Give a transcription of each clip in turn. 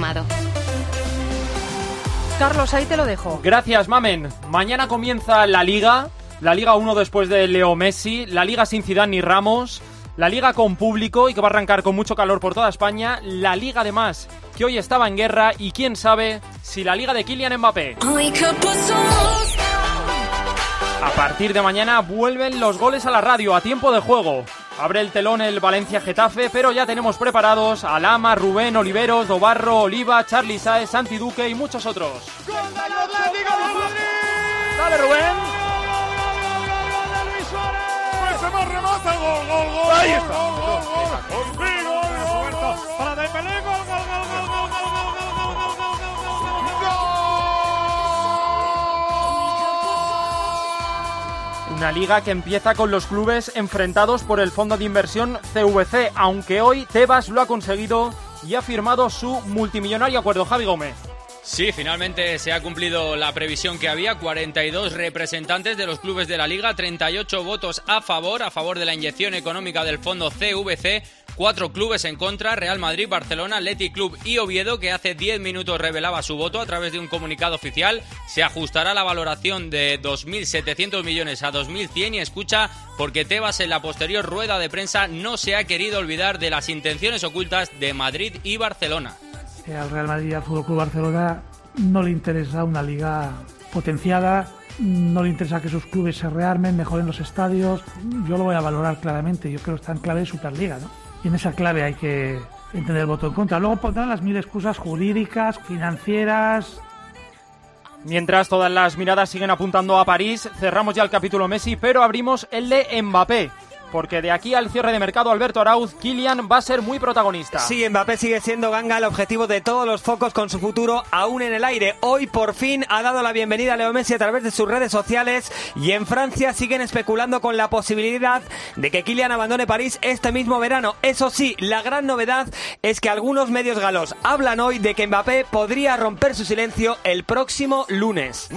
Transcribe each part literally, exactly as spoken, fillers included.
informado. Carlos, ahí te lo dejo. Gracias, Mamen. Mañana comienza la Liga, la Liga uno después de Leo Messi, la Liga sin Zidane ni Ramos, la Liga con público y que va a arrancar con mucho calor por toda España, la Liga además que hoy estaba en guerra y quién sabe si la Liga de Kylian Mbappé. A partir de mañana vuelven los goles a la radio a tiempo de juego. Abre el telón el Valencia-Getafe, pero ya tenemos preparados a Lama, Rubén, Oliveros, Dobarro, Oliva, Charly Sáez, Santi Duque y muchos otros. ¡Dale, Rubén! Ahí está. Para Dembélé, gol, gol, gol, gol, gol, gol, Una liga que empieza con los clubes enfrentados por el fondo de inversión C V C, aunque hoy Tebas lo ha conseguido y ha firmado su multimillonario acuerdo. Javi Gómez. Sí, finalmente se ha cumplido la previsión que había, cuarenta y dos representantes de los clubes de la Liga, treinta y ocho votos a favor, a favor de la inyección económica del fondo C V C, cuatro clubes en contra, Real Madrid, Barcelona, Athletic Club y Oviedo, que hace diez minutos revelaba su voto a través de un comunicado oficial. Se ajustará la valoración de dos mil setecientos millones a dos mil cien y escucha, porque Tebas en la posterior rueda de prensa no se ha querido olvidar de las intenciones ocultas de Madrid y Barcelona. Al Real Madrid y al Fútbol Club Barcelona no le interesa una liga potenciada, no le interesa que sus clubes se rearmen, mejoren los estadios. Yo lo voy a valorar claramente, yo creo que está en clave de Superliga, ¿no? Y en esa clave hay que entender el voto en contra. Luego pondrán las mil excusas jurídicas, financieras. Mientras todas las miradas siguen apuntando a París, cerramos ya el capítulo Messi, pero abrimos el de Mbappé. Porque de aquí al cierre de mercado, Alberto Arauz, Kylian va a ser muy protagonista. Sí, Mbappé sigue siendo, Ganga, el objetivo de todos los focos con su futuro aún en el aire. Hoy por fin ha dado la bienvenida a Leo Messi a través de sus redes sociales y en Francia siguen especulando con la posibilidad de que Kylian abandone París este mismo verano. Eso sí, la gran novedad es que algunos medios galos hablan hoy de que Mbappé podría romper su silencio el próximo lunes.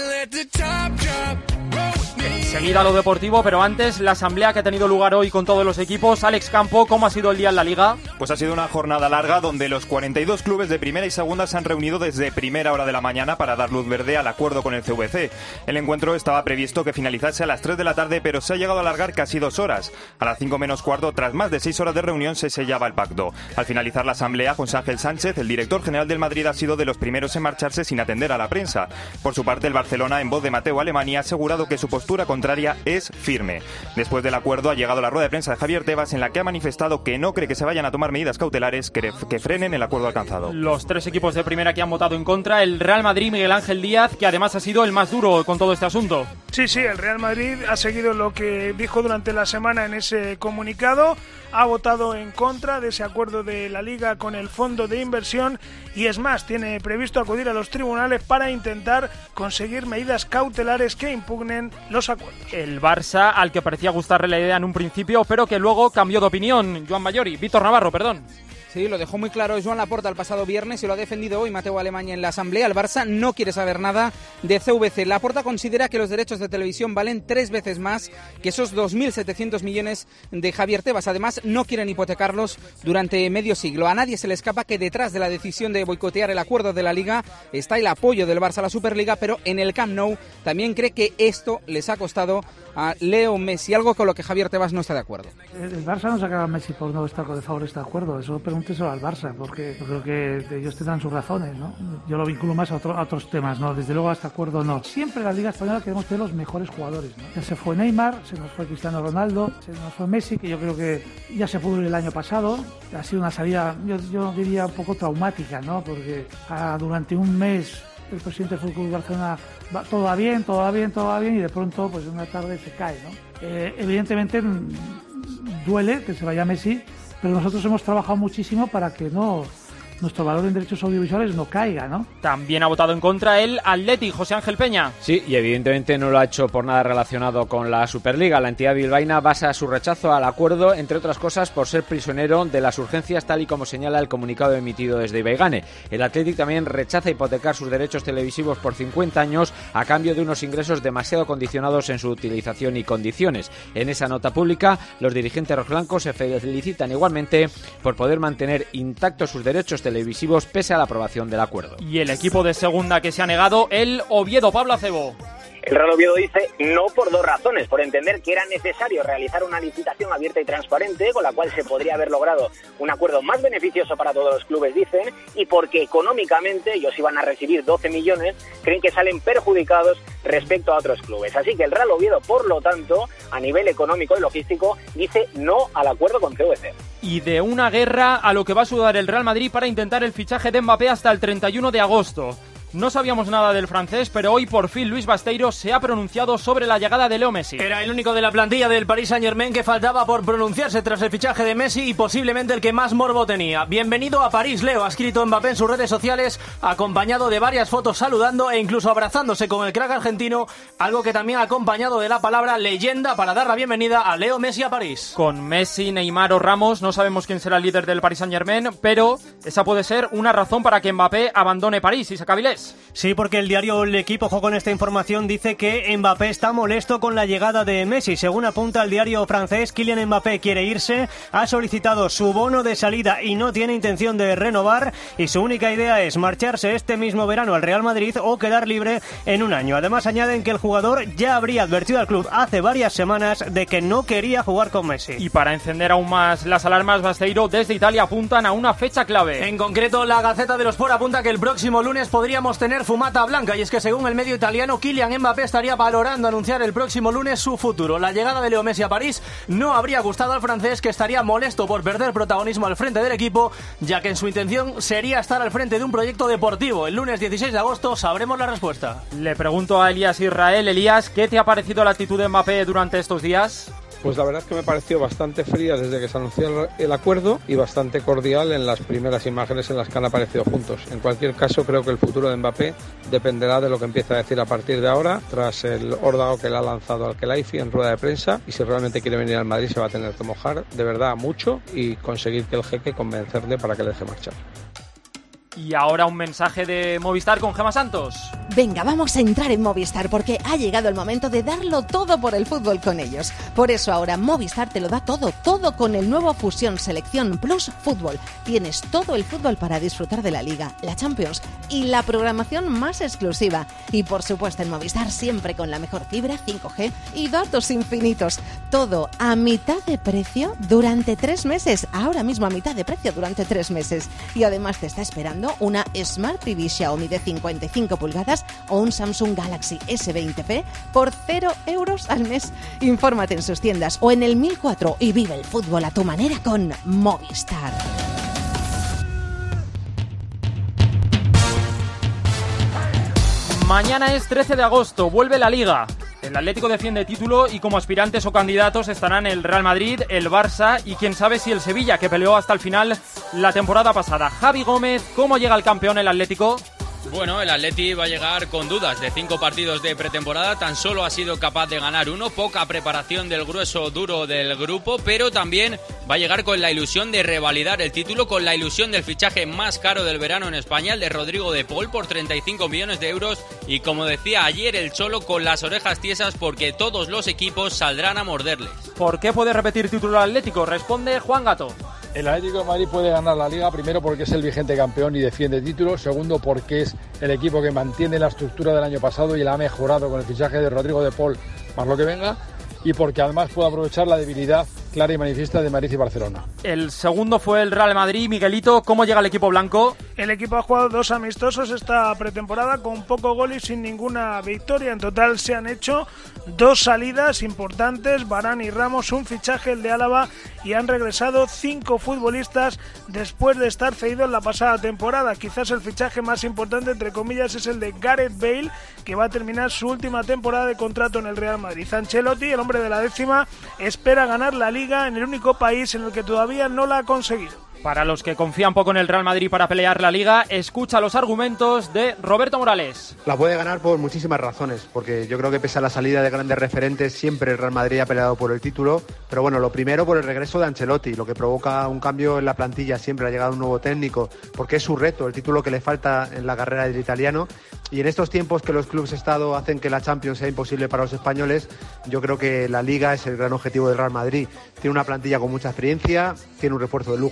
Enseguida lo deportivo, pero antes la asamblea que ha tenido lugar hoy con todos los equipos. Alex Campo, ¿cómo ha sido el día en la Liga? Pues ha sido una jornada larga donde los cuarenta y dos clubes de primera y segunda se han reunido desde primera hora de la mañana para dar luz verde al acuerdo con el C V C. El encuentro estaba previsto que finalizase a las tres de la tarde, pero se ha llegado a alargar casi dos horas. A las cinco menos cuarto, tras más de seis horas de reunión, se sellaba el pacto. Al finalizar la asamblea, José Ángel Sánchez, el director general del Madrid, ha sido de los primeros en marcharse sin atender a la prensa. Por su parte, el Barcelona, en voz de Mateo Alemany, ha asegurado que su postura contraria es firme. Después del acuerdo ha llegado la rueda de prensa de Javier Tebas, en la que ha manifestado que no cree que se vayan a tomar medidas cautelares que, que frenen el acuerdo alcanzado. Los tres equipos de primera que han votado en contra, el Real Madrid, Miguel Ángel Díaz, que además ha sido el más duro con todo este asunto. Sí, sí, el Real Madrid ha seguido lo que dijo durante la semana en ese comunicado, ha votado en contra de ese acuerdo de la Liga con el fondo de inversión y es más, tiene previsto acudir a los tribunales para intentar conseguir medidas cautelares que impugnen los acuerdos. El Barça, al que parecía gustarle la idea en un principio, pero que luego cambió de opinión. Joan Mayori, Víctor Navarro, perdón. Sí, lo dejó muy claro Joan Laporta el pasado viernes y lo ha defendido hoy Mateo Alemany en la Asamblea. El Barça no quiere saber nada de C V C. Laporta considera que los derechos de televisión valen tres veces más que esos dos mil setecientos millones de Javier Tebas. Además, no quieren hipotecarlos durante medio siglo. A nadie se le escapa que detrás de la decisión de boicotear el acuerdo de la Liga está el apoyo del Barça a la Superliga, pero en el Camp Nou también cree que esto les ha costado a Leo Messi, algo con lo que Javier Tebas no está de acuerdo. El Barça no sacaba a Messi por no estar de favor este acuerdo, eso pregúnteselo al Barça, porque yo creo que ellos tendrán sus razones, ¿no? Yo lo vinculo más a, otro, a otros temas, ¿no? Desde luego a este acuerdo no. Siempre en la Liga Española queremos tener los mejores jugadores, ¿no? Ya se fue Neymar, se nos fue Cristiano Ronaldo, se nos fue Messi, que yo creo que ya se pudo ir el año pasado. Ha sido una salida, yo, yo diría, un poco traumática, ¿no? Porque ah, durante un mes el presidente del Fútbol Barcelona va, todo va bien, todo va bien, todo va bien, y de pronto, pues una tarde se cae, ¿no? Eh, evidentemente duele que se vaya Messi, pero nosotros hemos trabajado muchísimo para que no nuestro valor en derechos audiovisuales no caiga, ¿no? También ha votado en contra el Athletic, José Ángel Peña. Sí, y evidentemente no lo ha hecho por nada relacionado con la Superliga. La entidad bilbaína basa su rechazo al acuerdo, entre otras cosas, por ser prisionero de las urgencias, tal y como señala el comunicado emitido desde Ibaigane. El Athletic también rechaza hipotecar sus derechos televisivos por cincuenta años a cambio de unos ingresos demasiado condicionados en su utilización y condiciones. En esa nota pública, los dirigentes rojiblancos se felicitan igualmente por poder mantener intactos sus derechos televisivos pese a la aprobación del acuerdo. Y el equipo de segunda que se ha negado, el Oviedo. Pablo Acebo. El Real Oviedo dice no por dos razones: por entender que era necesario realizar una licitación abierta y transparente, con la cual se podría haber logrado un acuerdo más beneficioso para todos los clubes, dicen, y porque económicamente ellos iban a recibir doce millones, creen que salen perjudicados respecto a otros clubes. Así que el Real Oviedo, por lo tanto, a nivel económico y logístico, dice no al acuerdo con C V C. Y de una guerra a lo que va a sudar el Real Madrid para intentar el fichaje de Mbappé hasta el treinta y uno de agosto. No sabíamos nada del francés, pero hoy por fin Luis Basteiro se ha pronunciado sobre la llegada de Leo Messi. Era el único de la plantilla del Paris Saint-Germain que faltaba por pronunciarse tras el fichaje de Messi y posiblemente el que más morbo tenía. Bienvenido a París, Leo, ha escrito Mbappé en sus redes sociales, acompañado de varias fotos saludando e incluso abrazándose con el crack argentino, algo que también ha acompañado de la palabra leyenda para dar la bienvenida a Leo Messi a París. Con Messi, Neymar o Ramos, no sabemos quién será el líder del Paris Saint-Germain, pero esa puede ser una razón para que Mbappé abandone París. Isaac Avilés. Sí, porque el diario El Equipo, ojo con esta información, dice que Mbappé está molesto con la llegada de Messi. Según apunta el diario francés, Kylian Mbappé quiere irse, ha solicitado su bono de salida y no tiene intención de renovar, y su única idea es marcharse este mismo verano al Real Madrid o quedar libre en un año. Además, añaden que el jugador ya habría advertido al club hace varias semanas de que no quería jugar con Messi. Y para encender aún más las alarmas, Basteiro, desde Italia apuntan a una fecha clave. En concreto, la Gaceta dello Sport apunta que el próximo lunes podríamos tener fumata blanca, y es que según el medio italiano, Kylian Mbappé estaría valorando anunciar el próximo lunes su futuro. La llegada de Leo Messi a París no habría gustado al francés, que estaría molesto por perder protagonismo al frente del equipo, ya que en su intención sería estar al frente de un proyecto deportivo. El lunes dieciséis de agosto sabremos la respuesta. Le pregunto a Elías Israel. Elías, ¿qué te ha parecido la actitud de Mbappé durante estos días? Pues la verdad es que me pareció bastante fría desde que se anunció el acuerdo y bastante cordial en las primeras imágenes en las que han aparecido juntos. En cualquier caso, creo que el futuro de Mbappé dependerá de lo que empiece a decir a partir de ahora, tras el órdago que le ha lanzado al Khelaifi en rueda de prensa, y si realmente quiere venir al Madrid se va a tener que mojar de verdad mucho y conseguir que el jeque convencerle para que le deje marchar. Y ahora un mensaje de Movistar con Gemma Santos. Venga, vamos a entrar en Movistar porque ha llegado el momento de darlo todo por el fútbol con ellos. Por eso ahora Movistar te lo da todo, todo con el nuevo Fusión Selección Plus Fútbol. Tienes todo el fútbol para disfrutar de la Liga, la Champions y la programación más exclusiva. Y por supuesto en Movistar siempre con la mejor fibra, cinco G y datos infinitos. Todo a mitad de precio durante tres meses. Ahora mismo a mitad de precio durante tres meses. Y además te está esperando una Smart T V Xiaomi de cincuenta y cinco pulgadas o un Samsung Galaxy S veinte P por cero euros al mes. Infórmate en sus tiendas o en el mil cuatro y vive el fútbol a tu manera con Movistar. Mañana es trece de agosto, vuelve la Liga. El Atlético defiende título y como aspirantes o candidatos estarán el Real Madrid, el Barça y quién sabe si el Sevilla, que peleó hasta el final la temporada pasada. Javi Gómez, ¿cómo llega el campeón el Atlético? Bueno, el Atleti va a llegar con dudas. De cinco partidos de pretemporada tan solo ha sido capaz de ganar uno. Poca preparación del grueso duro del grupo, pero también va a llegar con la ilusión de revalidar el título, con la ilusión del fichaje más caro del verano en España, el de Rodrigo de Paul, por treinta y cinco millones de euros. Y como decía ayer el Cholo, con las orejas tiesas porque todos los equipos saldrán a morderles. ¿Por qué puede repetir título el Atlético? Responde Juan Gato. El Atlético de Madrid puede ganar la Liga, primero porque es el vigente campeón y defiende títulos, segundo porque es el equipo que mantiene la estructura del año pasado y la ha mejorado con el fichaje de Rodrigo de Paul, más lo que venga, y porque además puede aprovechar la debilidad clara y manifiesta de Madrid y Barcelona. El segundo fue el Real Madrid. Miguelito, ¿cómo llega el equipo blanco? El equipo ha jugado dos amistosos esta pretemporada con poco gol y sin ninguna victoria. En total se han hecho dos salidas importantes, Varane y Ramos, un fichaje, el de Álava, y han regresado cinco futbolistas después de estar cedidos la pasada temporada. Quizás el fichaje más importante, entre comillas, es el de Gareth Bale, que va a terminar su última temporada de contrato en el Real Madrid. Ancelotti, el hombre de la décima, espera ganar la Liga en el único país en el que todavía no la ha conseguido. Para los que confían poco en el Real Madrid para pelear la Liga, escucha los argumentos de Roberto Morales. La puede ganar por muchísimas razones, porque yo creo que pese a la salida de grandes referentes, siempre el Real Madrid ha peleado por el título. Pero bueno, lo primero por el regreso de Ancelotti, lo que provoca un cambio en la plantilla. Siempre ha llegado un nuevo técnico, porque es su reto, el título que le falta en la carrera del italiano. Y en estos tiempos que los clubes Estado hacen que la Champions sea imposible para los españoles, yo creo que la Liga es el gran objetivo del Real Madrid. Tiene una plantilla con mucha experiencia, tiene un refuerzo de lujo como es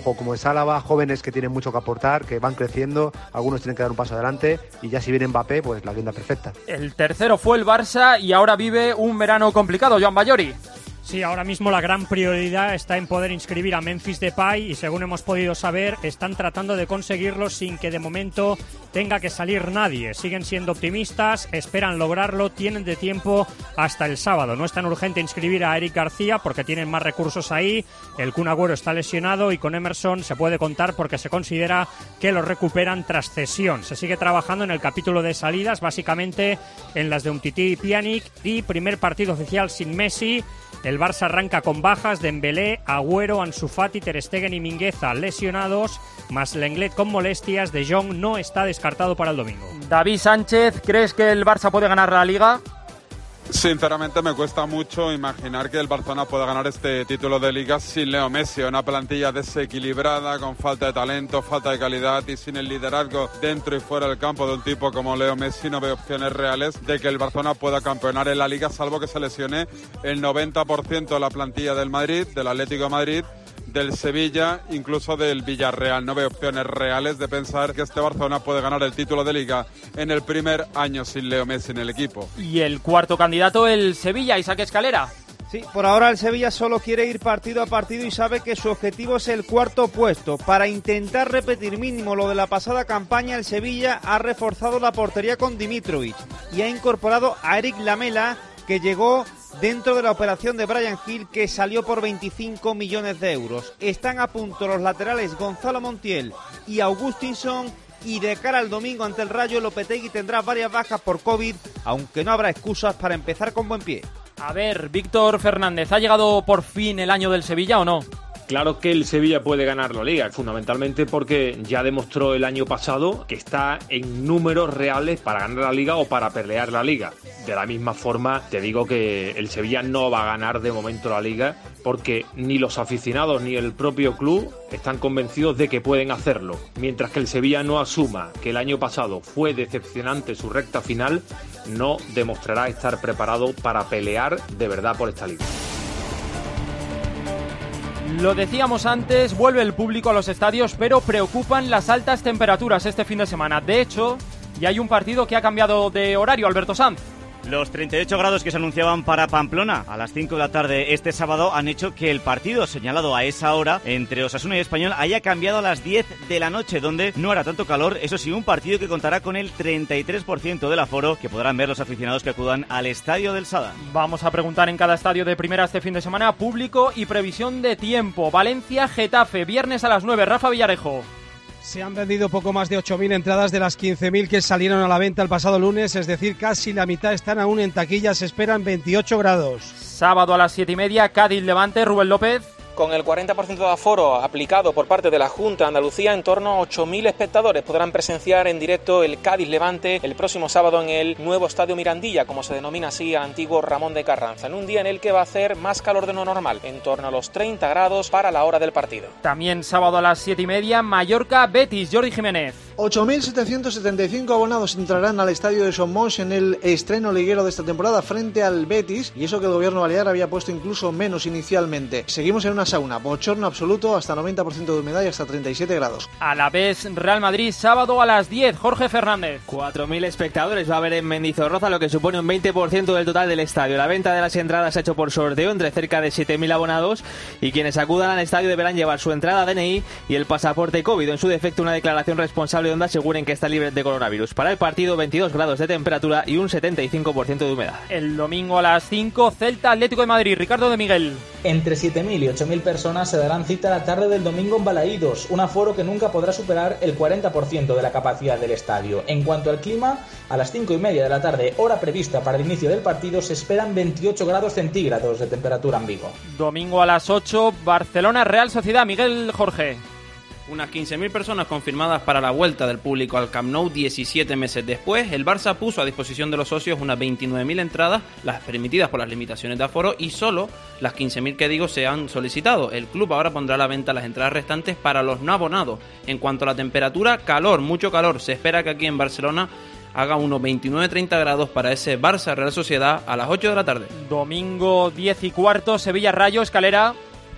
Williams, Álava, jóvenes que tienen mucho que aportar, que van creciendo, algunos tienen que dar un paso adelante y ya si viene Mbappé, pues la guinda perfecta. El tercero fue el Barça y ahora vive un verano complicado, Joan Bayori. Sí, ahora mismo la gran prioridad está en poder inscribir a Memphis Depay y según hemos podido saber, están tratando de conseguirlo sin que de momento tenga que salir nadie. Siguen siendo optimistas, esperan lograrlo, tienen de tiempo hasta el sábado. No es tan urgente inscribir a Eric García porque tienen más recursos ahí. El Kun Agüero está lesionado y con Emerson se puede contar porque se considera que lo recuperan tras cesión. Se sigue trabajando en el capítulo de salidas, básicamente en las de Umtiti y Pjanic, y primer partido oficial sin Messi. El Barça arranca con bajas: Dembélé, Agüero, Ansu Fati, Ter Stegen y Mingueza lesionados, más Lenglet con molestias. De Jong no está descartado para el domingo. David Sánchez, ¿crees que el Barça puede ganar la Liga? Sinceramente me cuesta mucho imaginar que el Barcelona pueda ganar este título de Liga sin Leo Messi, una plantilla desequilibrada, con falta de talento, falta de calidad y sin el liderazgo dentro y fuera del campo de un tipo como Leo Messi. No veo opciones reales de que el Barcelona pueda campeonar en la Liga, salvo que se lesione el noventa por ciento de la plantilla del Madrid, del Atlético de Madrid, del Sevilla, incluso del Villarreal. No veo opciones reales de pensar que este Barcelona puede ganar el título de Liga en el primer año sin Leo Messi en el equipo. Y el cuarto candidato, el Sevilla, Isaac Escalera. Sí, por ahora el Sevilla solo quiere ir partido a partido y sabe que su objetivo es el cuarto puesto. Para intentar repetir mínimo lo de la pasada campaña, el Sevilla ha reforzado la portería con Dimitrovic y ha incorporado a Eric Lamela, que llegó dentro de la operación de Bryan Gil, que salió por veinticinco millones de euros. Están a punto los laterales Gonzalo Montiel y Augustinson, y de cara al domingo ante el Rayo, Lopetegui tendrá varias bajas por COVID, aunque no habrá excusas para empezar con buen pie. A ver, Víctor Fernández, ¿ha llegado por fin el año del Sevilla o no? Claro que el Sevilla puede ganar la Liga, fundamentalmente porque ya demostró el año pasado que está en números reales para ganar la Liga o para pelear la Liga. De la misma forma, te digo que el Sevilla no va a ganar de momento la Liga porque ni los aficionados ni el propio club están convencidos de que pueden hacerlo. Mientras que el Sevilla no asuma que el año pasado fue decepcionante su recta final, no demostrará estar preparado para pelear de verdad por esta Liga. Lo decíamos antes, vuelve el público a los estadios, pero preocupan las altas temperaturas este fin de semana. De hecho, ya hay un partido que ha cambiado de horario, Alberto Sanz. Los treinta y ocho grados que se anunciaban para Pamplona a las cinco de la tarde este sábado han hecho que el partido señalado a esa hora entre Osasuna y Español haya cambiado a las diez de la noche, donde no hará tanto calor. Eso sí, un partido que contará con el treinta y tres por ciento del aforo que podrán ver los aficionados que acudan al estadio del Sada. Vamos a preguntar en cada estadio de primera este fin de semana público y previsión de tiempo. Valencia, Getafe, viernes a las nueve. Rafa Villarejo. Se han vendido poco más de ocho mil entradas de las quince mil que salieron a la venta el pasado lunes, es decir, casi la mitad están aún en taquilla, se esperan veintiocho grados. Sábado a las siete y media, Cádiz-Levante, Rubén López. Con el cuarenta por ciento de aforo aplicado por parte de la Junta de Andalucía, en torno a ocho mil espectadores podrán presenciar en directo el Cádiz-Levante el próximo sábado en el nuevo Estadio Mirandilla, como se denomina así, a antiguo Ramón de Carranza, en un día en el que va a hacer más calor de lo normal, en torno a los treinta grados para la hora del partido. También sábado a las siete y media, Mallorca-Betis, Jordi Jiménez. ocho mil setecientos setenta y cinco abonados entrarán al estadio de Somos en el estreno liguero de esta temporada frente al Betis, y eso que el gobierno balear había puesto incluso menos inicialmente. Seguimos en una sauna, bochorno absoluto, hasta noventa por ciento de humedad y hasta treinta y siete grados. A la vez, Real Madrid, sábado a las diez, Jorge Fernández. cuatro mil espectadores va a haber en Mendizorroza, lo que supone un veinte por ciento del total del estadio. La venta de las entradas se ha hecho por sorteo entre cerca de siete mil abonados, y quienes acudan al estadio deberán llevar su entrada, D N I y el pasaporte COVID, o en su defecto una declaración responsable donde aseguren que está libre de coronavirus. Para el partido, veintidós grados de temperatura y un setenta y cinco por ciento de humedad. El domingo a las cinco, Celta Atlético de Madrid, Ricardo de Miguel. Entre siete mil y ocho mil personas se darán cita la tarde del domingo en Balaídos, un aforo que nunca podrá superar el cuarenta por ciento de la capacidad del estadio. En cuanto al clima, a las cinco y media de la tarde, hora prevista para el inicio del partido, se esperan veintiocho grados centígrados de temperatura en Vigo. Domingo a las ocho, Barcelona Real Sociedad, Miguel Jorge. Unas quince mil personas confirmadas para la vuelta del público al Camp Nou diecisiete meses después. El Barça puso a disposición de los socios unas veintinueve mil entradas, las permitidas por las limitaciones de aforo, y solo las quince mil que digo se han solicitado. El club ahora pondrá a la venta las entradas restantes para los no abonados. En cuanto a la temperatura, calor, mucho calor. Se espera que aquí en Barcelona haga unos veintinueve a treinta grados para ese Barça Real Sociedad a las ocho de la tarde. Domingo diez y cuarto, Sevilla Rayo, Escalera.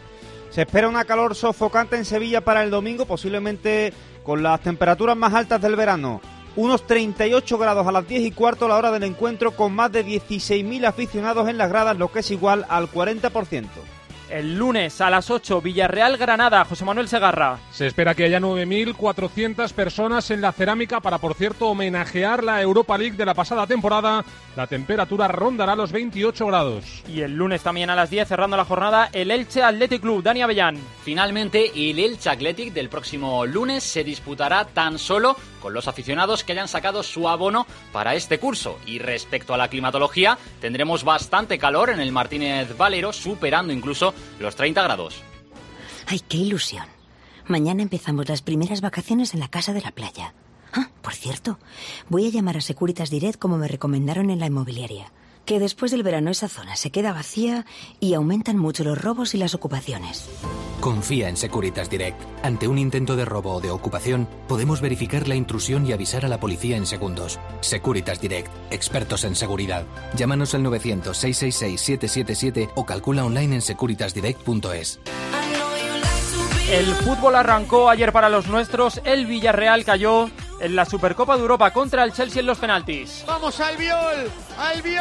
Se espera una calor sofocante en Sevilla para el domingo, posiblemente con las temperaturas más altas del verano. Unos treinta y ocho grados a las diez y cuarto, la hora del encuentro, con más de dieciséis mil aficionados en las gradas, lo que es igual al cuarenta por ciento. El lunes a las ocho, Villarreal-Granada. José Manuel Segarra. Se espera que haya nueve mil cuatrocientas personas en la Cerámica para, por cierto, homenajear la Europa League de la pasada temporada. La temperatura rondará los veintiocho grados. Y el lunes también a las diez, cerrando la jornada, el Elche Athletic Club. Dani Avellán. Finalmente, el Elche Athletic del próximo lunes se disputará tan solo con los aficionados que hayan sacado su abono para este curso. Y respecto a la climatología, tendremos bastante calor en el Martínez Valero, superando incluso los treinta grados. ¡Ay, qué ilusión! Mañana empezamos las primeras vacaciones en la casa de la playa. Ah, por cierto, voy a llamar a Securitas Direct como me recomendaron en la inmobiliaria. Que después del verano esa zona se queda vacía y aumentan mucho los robos y las ocupaciones. Confía en Securitas Direct. Ante un intento de robo o de ocupación, podemos verificar la intrusión y avisar a la policía en segundos. Securitas Direct, expertos en seguridad. Llámanos al novecientos, seiscientos sesenta y seis, setecientos setenta y siete o calcula online en securitas direct punto es. El fútbol arrancó ayer para los nuestros. El Villarreal cayó en la Supercopa de Europa contra el Chelsea en los penaltis. ¡Vamos, Albiol! ¡Albiol!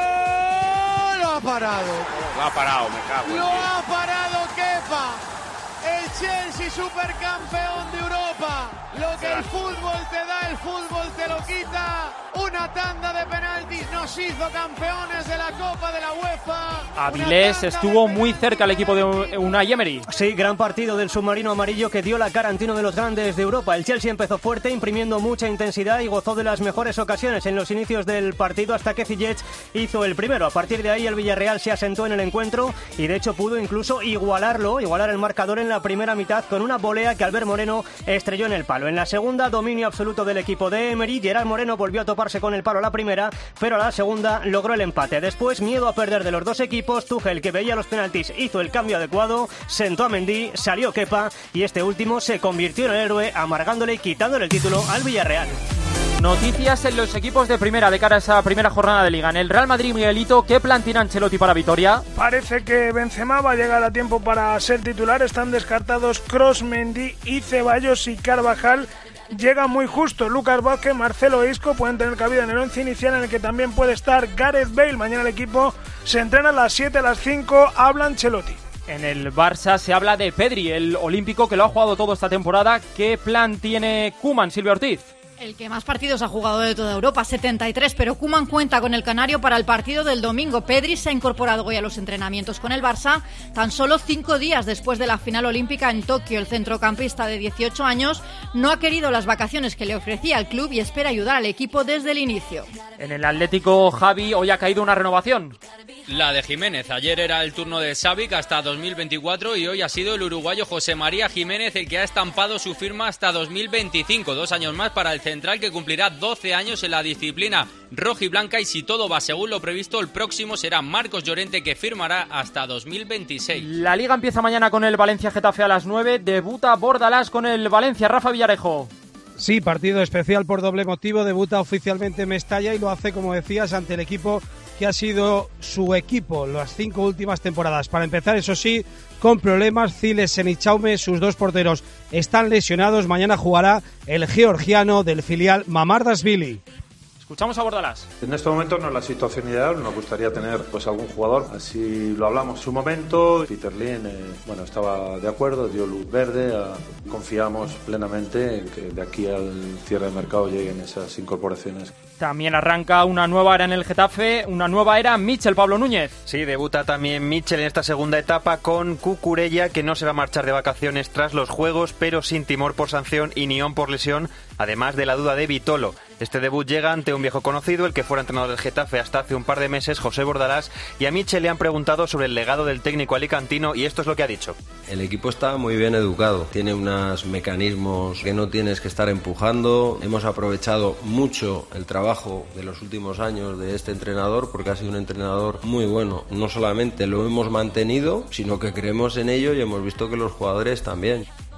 ¡Lo ha parado! Lo ha parado, me cago en ¡Lo Dios. ha parado Kepa! El Chelsea supercampeón de Europa. Lo que el fútbol te da, el fútbol te lo quita. Una tanda de penaltis nos hizo campeones de la Copa de la UEFA. Avilés estuvo muy cerca al equipo de Unai Emery. Sí, gran partido del submarino amarillo que dio la cara ante uno de los grandes de Europa. El Chelsea empezó fuerte, imprimiendo mucha intensidad y gozó de las mejores ocasiones en los inicios del partido hasta que Ziyech hizo el primero. A partir de ahí el Villarreal se asentó en el encuentro y de hecho pudo incluso igualarlo, igualar el marcador en la primera mitad con una volea que Albert Moreno estrelló en el palo. En la segunda, dominio absoluto del equipo de Emery. Gerard Moreno volvió a toparse con el palo a la primera, pero a la segunda logró el empate. Después, miedo a perder de los dos equipos. Tuchel, que veía los penaltis, hizo el cambio adecuado, sentó a Mendy, salió Kepa y este último se convirtió en el héroe, amargándole y quitándole el título al Villarreal. Noticias en los equipos de primera de cara a esa primera jornada de Liga. En el Real Madrid, Miguelito, ¿qué plan tiene Ancelotti para Vitoria? Parece que Benzema va a llegar a tiempo para ser titular. Están descartados Kroos, Mendy y Ceballos, y Carvajal llega muy justo. Lucas Vázquez, Marcelo Isco pueden tener cabida en el once inicial, en el que también puede estar Gareth Bale. Mañana el equipo se entrena a las siete, a las cinco, habla Ancelotti. En el Barça se habla de Pedri, el olímpico que lo ha jugado todo esta temporada. ¿Qué plan tiene Koeman, Silvia Ortiz? El que más partidos ha jugado de toda Europa, setenta y tres, pero Koeman cuenta con el canario para el partido del domingo. Pedri se ha incorporado hoy a los entrenamientos con el Barça, tan solo cinco días después de la final olímpica en Tokio. El centrocampista de dieciocho años no ha querido las vacaciones que le ofrecía el club y espera ayudar al equipo desde el inicio. En el Atlético, Javi, hoy ha caído una renovación. La de Jiménez. Ayer era el turno de Savic hasta dos mil veinticuatro y hoy ha sido el uruguayo José María Jiménez el que ha estampado su firma hasta dos mil veinticinco. Dos años más para el central, que cumplirá doce años en la disciplina rojiblanca, y si todo va según lo previsto, el próximo será Marcos Llorente, que firmará hasta dos mil veintiséis. La Liga empieza mañana con el Valencia-Getafe a las nueve. Debuta Bordalás con el Valencia. Rafa Villarejo. Sí, partido especial por doble motivo. Debuta oficialmente Mestalla y lo hace, como decías, ante el equipo que ha sido su equipo las cinco últimas temporadas. Para empezar, eso sí, con problemas. Ziles, Senichaume, sus dos porteros están lesionados. Mañana jugará el georgiano del filial Mamardashvili. Escuchamos a Bordalás. En este momento no es la situación ideal, nos gustaría tener pues algún jugador, así lo hablamos en su momento. Peter Lin, eh, bueno, estaba de acuerdo, dio luz verde, a, confiamos plenamente en que de aquí al cierre de mercado lleguen esas incorporaciones. También arranca una nueva era en el Getafe, una nueva era Mitchell, Pablo Núñez. Sí, debuta también Mitchell en esta segunda etapa con Cucurella, que no se va a marchar de vacaciones tras los Juegos, pero sin Timor por sanción y Nión por lesión, además de la duda de Vitolo. Este debut llega ante un viejo conocido, el que fuera entrenador del Getafe hasta hace un par de meses, José Bordalás, y a Mitchell le han preguntado sobre el legado del técnico alicantino y esto es lo que ha dicho. El equipo está muy bien educado, tiene unos mecanismos que no tienes que estar empujando. Hemos aprovechado mucho el trabajo de los últimos años de este entrenador, porque ha sido un entrenador muy bueno. No solamente lo hemos mantenido, sino que creemos en ello y hemos visto que los jugadores también.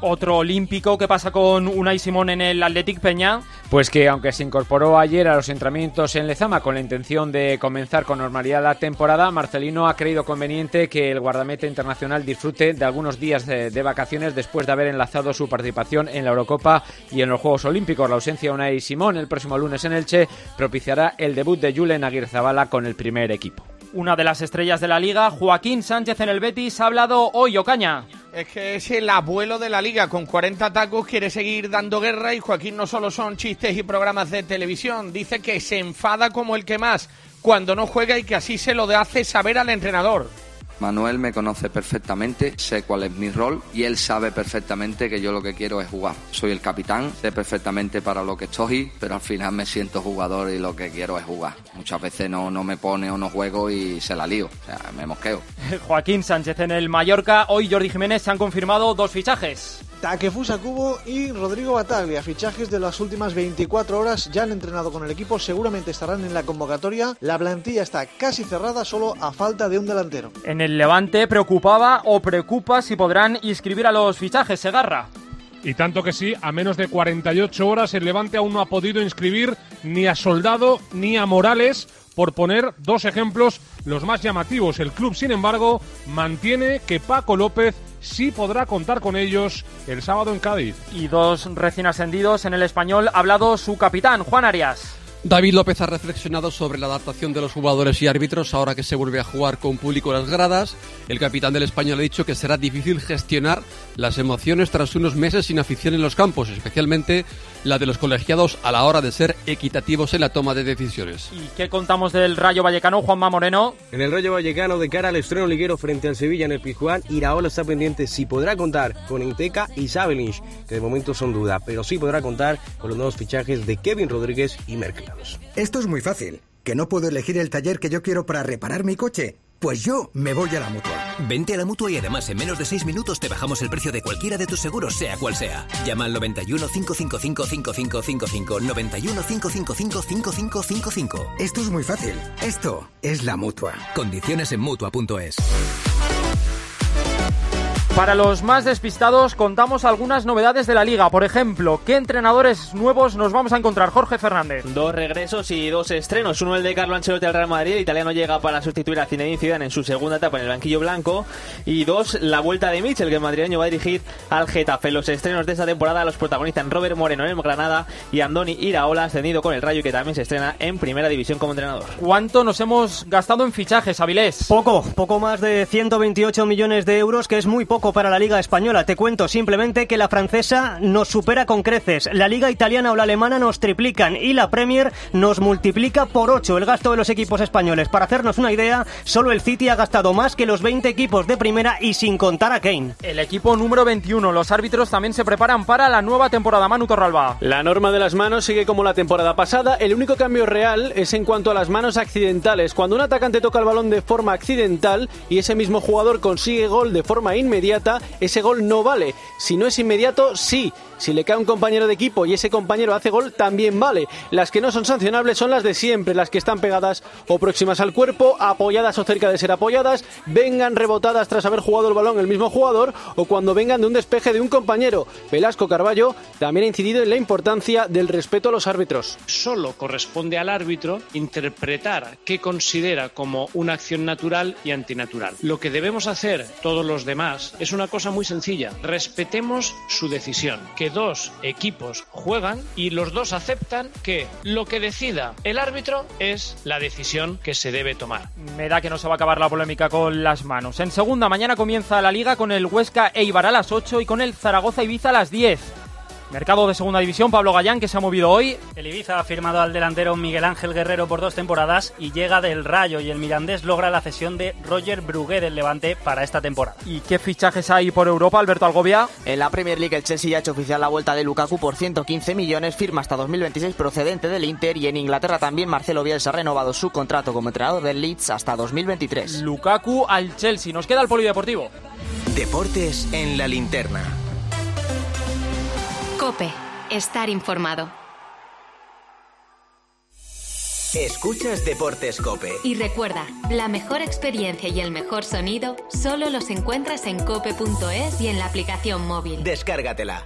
Otro olímpico, ¿qué pasa con Unai Simón en el Athletic, Peña? Pues que aunque se incorporó ayer a los entrenamientos en Lezama con la intención de comenzar con normalidad la temporada, Marcelino ha creído conveniente que el guardameta internacional disfrute de algunos días de, de vacaciones después de haber enlazado su participación en la Eurocopa y en los Juegos Olímpicos. La ausencia de Unai Simón el próximo lunes en Elche propiciará el debut de Julen Aguirrezabala con el primer equipo. Una de las estrellas de la Liga, Joaquín Sánchez en el Betis, ha hablado hoy, Ocaña. Es que es el abuelo de la Liga, con cuarenta tacos quiere seguir dando guerra y Joaquín no solo son chistes y programas de televisión, dice que se enfada como el que más cuando no juega y que así se lo hace saber al entrenador. Manuel me conoce perfectamente, sé cuál es mi rol y él sabe perfectamente que yo lo que quiero es jugar. Soy el capitán, sé perfectamente para lo que estoy, pero al final me siento jugador y lo que quiero es jugar. Muchas veces no, no me pone o no juego y se la lío, o sea, me mosqueo. Joaquín Sánchez en el Mallorca, hoy Jordi Jiménez se han confirmado dos fichajes. Takefusa Kubo y Rodrigo Bataglia, fichajes de las últimas veinticuatro horas, ya han entrenado con el equipo, seguramente estarán en la convocatoria. La plantilla está casi cerrada, solo a falta de un delantero. En el Levante preocupaba o preocupa si podrán inscribir a los fichajes, Segarra. Y tanto que sí, a menos de cuarenta y ocho horas el Levante aún no ha podido inscribir ni a Soldado ni a Morales, por poner dos ejemplos los más llamativos. El club, sin embargo, mantiene que Paco López sí podrá contar con ellos el sábado en Cádiz. Y dos recién ascendidos en el Español, ha hablado su capitán, Juan Arias. David López ha reflexionado sobre la adaptación de los jugadores y árbitros ahora que se vuelve a jugar con público en las gradas. El capitán del Español ha dicho que será difícil gestionar las emociones tras unos meses sin afición en los campos, especialmente la de los colegiados a la hora de ser equitativos en la toma de decisiones. ¿Y qué contamos del Rayo Vallecano, Juanma Moreno? En el Rayo Vallecano, de cara al estreno liguero frente al Sevilla en el Pizjuán, Iraola está pendiente si podrá contar con Inteca y Sabelinch, que de momento son duda, pero sí podrá contar con los nuevos fichajes de Kevin Rodríguez y Merkel. Esto es muy fácil. ¿Que no puedo elegir el taller que yo quiero para reparar mi coche? Pues yo me voy a la Mutua. Vente a la Mutua y además en menos de seis minutos te bajamos el precio de cualquiera de tus seguros, sea cual sea. Llama al noventa y uno, cinco cinco cinco, cinco cinco cinco cinco, noventa y uno, cinco cinco cinco, cinco cinco cinco cinco. Esto es muy fácil. Esto es la Mutua. Condiciones en Mutua punto es. Para los más despistados, contamos algunas novedades de la Liga. Por ejemplo, ¿qué entrenadores nuevos nos vamos a encontrar? Jorge Fernández. Dos regresos y dos estrenos. Uno, el de Carlo Ancelotti al Real Madrid. El italiano llega para sustituir a Zinedine Zidane en su segunda etapa en el banquillo blanco. Y dos, la vuelta de Mitchell, que el madrileño va a dirigir al Getafe. Los estrenos de esta temporada los protagonizan Robert Moreno en el Granada y Andoni Iraola, ascendido con el Rayo, que también se estrena en Primera División como entrenador. ¿Cuánto nos hemos gastado en fichajes, Avilés? Poco, poco más de ciento veintiocho millones de euros, que es muy poco para la Liga Española. Te cuento simplemente que la francesa nos supera con creces, la Liga italiana o la alemana nos triplican y la Premier nos multiplica por ocho el gasto de los equipos españoles. Para hacernos una idea, solo el City ha gastado más que los veinte equipos de primera y sin contar a Kane. El equipo número veintiuno, los árbitros también se preparan para la nueva temporada. Manu Torralba. La norma de las manos sigue como la temporada pasada. El único cambio real es en cuanto a las manos accidentales. Cuando un atacante toca el balón de forma accidental y ese mismo jugador consigue gol de forma inmediata, ese gol no vale. Si no es inmediato, sí. Si le cae a un compañero de equipo y ese compañero hace gol, también vale. Las que no son sancionables son las de siempre, las que están pegadas o próximas al cuerpo, apoyadas o cerca de ser apoyadas, vengan rebotadas tras haber jugado el balón el mismo jugador o cuando vengan de un despeje de un compañero. Velasco Carballo también ha incidido en la importancia del respeto a los árbitros. Solo corresponde al árbitro interpretar qué considera como una acción natural y antinatural. Lo que debemos hacer todos los demás es una cosa muy sencilla. Respetemos su decisión. Que dos equipos juegan y los dos aceptan que lo que decida el árbitro es la decisión que se debe tomar. Me da que no se va a acabar la polémica con las manos. En segunda, mañana comienza la Liga con el Huesca Eibar a las ocho y con el Zaragoza Ibiza a las diez. Mercado de segunda división, Pablo Gallán, que se ha movido hoy. El Ibiza ha firmado al delantero Miguel Ángel Guerrero por dos temporadas y llega del Rayo, y el Mirandés logra la cesión de Roger Brugué del Levante para esta temporada. ¿Y qué fichajes hay por Europa, Alberto Algovia? En la Premier League el Chelsea ya ha hecho oficial la vuelta de Lukaku por ciento quince millones, firma hasta dos mil veintiséis procedente del Inter, y en Inglaterra también Marcelo Bielsa ha renovado su contrato como entrenador del Leeds hasta dos mil veintitrés. Lukaku al Chelsea, nos queda el polideportivo. Deportes en la linterna. COPE. Estar informado. Escuchas Deportes COPE. Y recuerda, la mejor experiencia y el mejor sonido solo los encuentras en cope punto es y en la aplicación móvil. Descárgatela.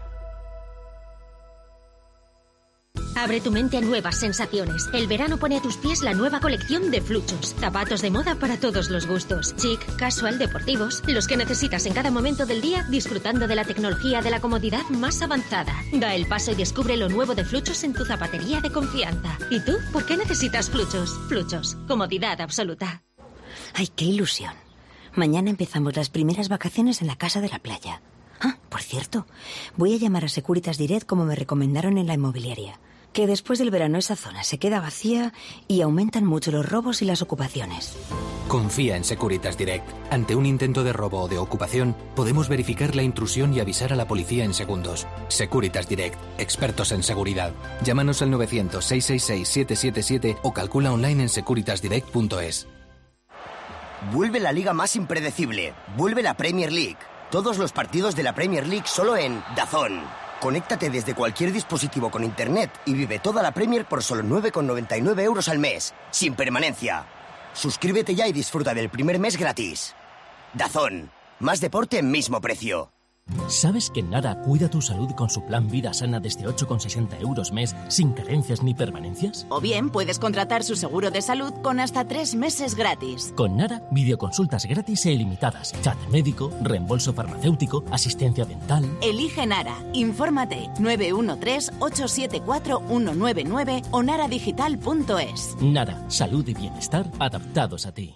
Abre tu mente a nuevas sensaciones. El verano pone a tus pies la nueva colección de Fluchos. Zapatos de moda para todos los gustos. Chic, casual, deportivos. Los que necesitas en cada momento del día, disfrutando de la tecnología de la comodidad más avanzada. Da el paso y descubre lo nuevo de Fluchos en tu zapatería de confianza. ¿Y tú? ¿Por qué necesitas Fluchos? Fluchos. Comodidad absoluta. ¡Ay, qué ilusión! Mañana empezamos las primeras vacaciones en la casa de la playa. Ah, por cierto, voy a llamar a Securitas Direct como me recomendaron en la inmobiliaria. Que después del verano esa zona se queda vacía y aumentan mucho los robos y las ocupaciones. Confía en Securitas Direct. Ante un intento de robo o de ocupación, podemos verificar la intrusión y avisar a la policía en segundos. Securitas Direct, expertos en seguridad. Llámanos al novecientos, seiscientos sesenta y seis, siete siete siete o calcula online en securitas direct punto es. Vuelve la liga más impredecible. Vuelve la Premier League. Todos los partidos de la Premier League solo en DAZN. Conéctate desde cualquier dispositivo con internet y vive toda la Premier por solo nueve con noventa y nueve euros al mes, sin permanencia. Suscríbete ya y disfruta del primer mes gratis. DAZN. Más deporte, mismo precio. ¿Sabes que Nara cuida tu salud con su plan Vida Sana desde ocho con sesenta euros mes, sin carencias ni permanencias? O bien puedes contratar su seguro de salud con hasta tres meses gratis. Con Nara, videoconsultas gratis e ilimitadas, chat médico, reembolso farmacéutico, asistencia dental. Elige Nara. Infórmate nueve uno tres, ocho siete cuatro, uno nueve nueve o naradigital punto es. Nara, salud y bienestar adaptados a ti.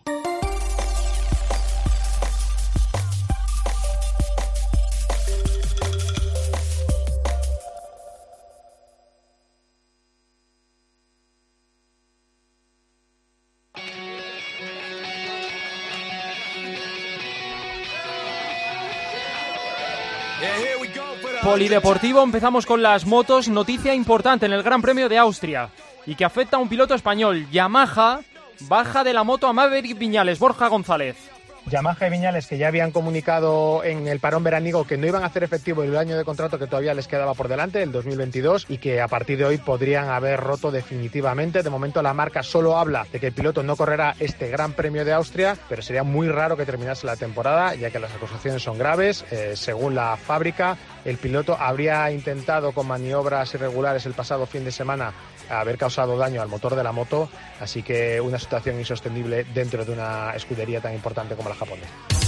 Polideportivo, empezamos con las motos. Noticia importante en el Gran Premio de Austria y que afecta a un piloto español. Yamaha baja de la moto a Maverick Viñales. Borja González. Yamaha y Viñales, que ya habían comunicado en el parón veraniego que no iban a hacer efectivo el año de contrato que todavía les quedaba por delante, el dos mil veintidós, y que a partir de hoy podrían haber roto definitivamente. De momento la marca solo habla de que el piloto no correrá este Gran Premio de Austria, pero sería muy raro que terminase la temporada, ya que las acusaciones son graves. Eh, según la fábrica, el piloto habría intentado con maniobras irregulares el pasado fin de semana haber causado daño al motor de la moto, así que una situación insostenible dentro de una escudería tan importante como la japonesa.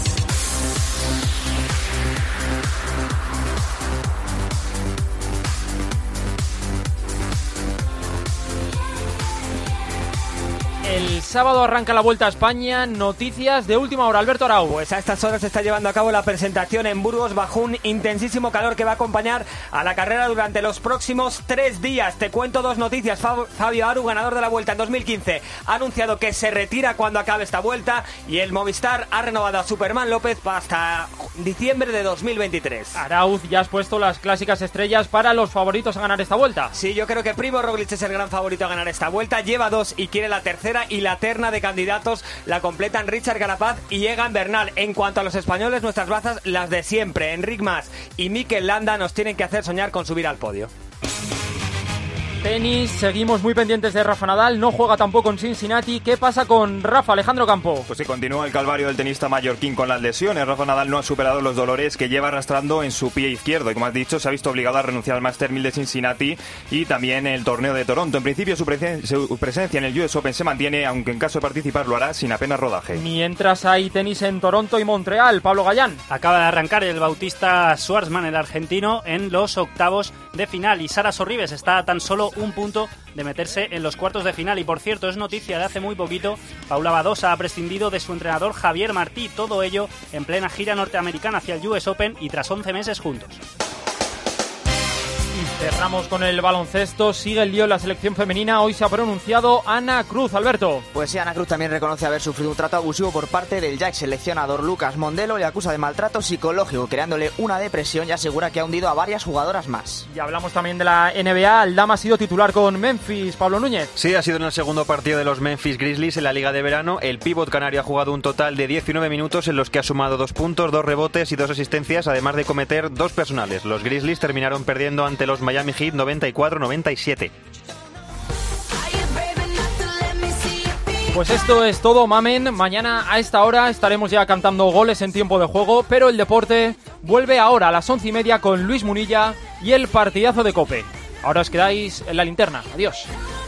El sábado arranca la Vuelta a España. Noticias de última hora. Alberto Arau. Pues a estas horas se está llevando a cabo la presentación en Burgos bajo un intensísimo calor que va a acompañar a la carrera durante los próximos tres días. Te cuento dos noticias. Fabio Aru, ganador de la Vuelta en dos mil quince, ha anunciado que se retira cuando acabe esta Vuelta, y el Movistar ha renovado a Superman López hasta diciembre de dos mil veintitrés. Arauz, ya has puesto las clásicas estrellas para los favoritos a ganar esta Vuelta. Sí, yo creo que Primo Roglic es el gran favorito a ganar esta Vuelta. Lleva dos y quiere la tercera, y la terna de candidatos la completan Richard Carapaz y Egan Bernal. En cuanto a los españoles, nuestras bazas, las de siempre. Enric Mas y Mikel Landa nos tienen que hacer soñar con subir al podio. Tenis, seguimos muy pendientes de Rafa Nadal, no juega tampoco en Cincinnati. ¿Qué pasa con Rafa? Alejandro Campo. Pues sí, continúa el calvario del tenista mallorquín con las lesiones. Rafa Nadal no ha superado los dolores que lleva arrastrando en su pie izquierdo y, como has dicho, se ha visto obligado a renunciar al Master mil de Cincinnati y también el torneo de Toronto. En principio su, presen- su presencia en el U S Open se mantiene, aunque en caso de participar lo hará sin apenas rodaje. Mientras hay tenis en Toronto y Montreal. Pablo Gallán. Acaba de arrancar el Bautista Schwartzman, el argentino, en los octavos de final, y Sara Sorribes está a tan solo un punto de meterse en los cuartos de final. Y por cierto, es noticia de hace muy poquito, Paula Badosa ha prescindido de su entrenador Javier Martí, todo ello en plena gira norteamericana hacia el U S Open y tras once meses juntos. Cerramos con el baloncesto, sigue el lío en la selección femenina. Hoy se ha pronunciado Ana Cruz. Alberto. Pues sí, Ana Cruz también reconoce haber sufrido un trato abusivo por parte del ya ex seleccionador Lucas Mondelo. Le acusa de maltrato psicológico, creándole una depresión, y asegura que ha hundido a varias jugadoras más. Y hablamos también de la N B A. Aldama ha sido titular con Memphis. Pablo Núñez. Sí, ha sido en el segundo partido de los Memphis Grizzlies en la Liga de Verano. El pívot canario ha jugado un total de diecinueve minutos en los que ha sumado dos puntos, dos rebotes y dos asistencias, además de cometer dos personales. Los Grizzlies terminaron perdiendo ante los Miami Heat noventa y cuatro noventa y siete. Pues esto es todo, mamen. Mañana a esta hora estaremos ya cantando goles en tiempo de juego, pero el deporte vuelve ahora a las once y media con Luis Munilla y el partidazo de COPE. Ahora os quedáis en la linterna. Adiós.